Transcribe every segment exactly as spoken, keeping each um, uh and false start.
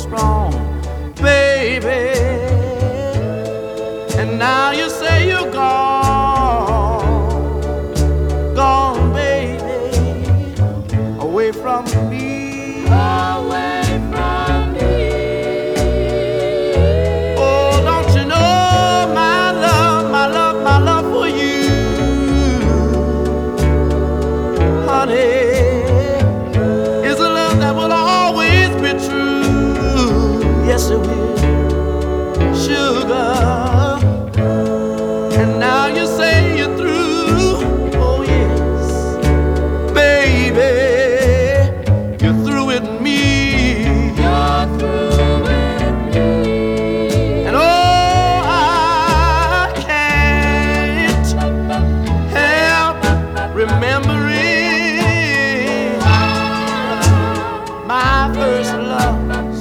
strong, baby. And now you say you're gone, gone, baby, away from me, away from me. Oh, don't you know my love, my love, my love for you, honey, is a love that will always be true. Yes, it will, sugar. And now you say you're through. Oh yes, baby, you're through with me. You're through with me. And oh, I can't help remembering my first love's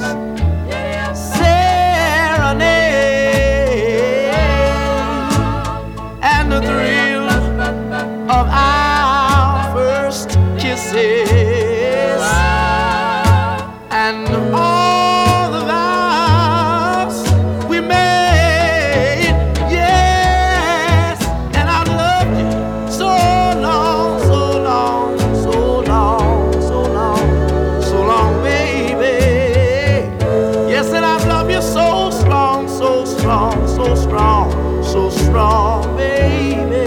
serenade and the thrill of our first kisses and all the vows we made. Yes, and I loved you so long, so long, so long, so long, so long, baby. Yes, and I love you so strong, so strong, so strong, so strong, baby.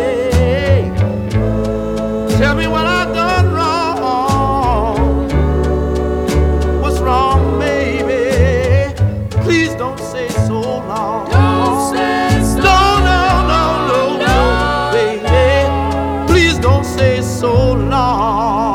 Tell me what I've done wrong. What's wrong, baby? Please don't say so long. Don't say so No, no, no, no, no, long, baby. Please don't say so long.